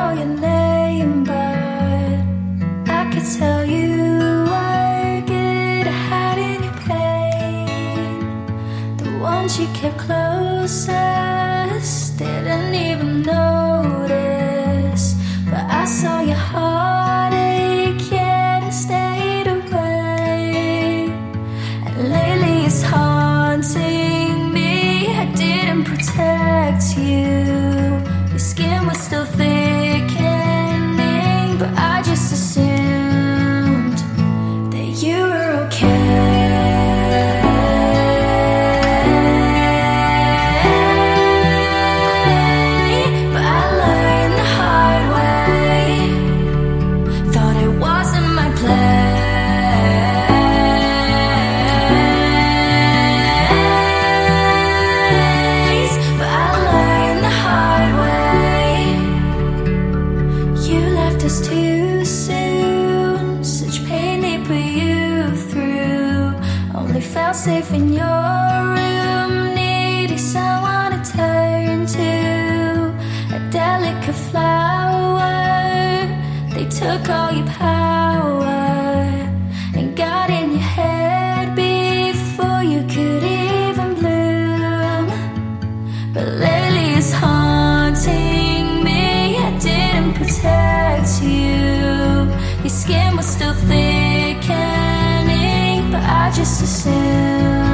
call your name, but I could tell you were good at hiding your pain. The ones you kept closest didn't even notice, but I saw your heartache, yet it stayed away. And lately it's haunting me. I didn't protect you. Your skin was still thickening, but I just assumed that you were okay. But I learned the hard way. Thought it wasn't my place, but I learned the hard way. You left us too soon. Such pain they put you through. Only felt safe in your room, needing someone to turn to. A delicate flower. They took all your power and got in your head before you could even bloom. But lately it's haunting me. I didn't protect you. Your skin was still thickening, but I just assumed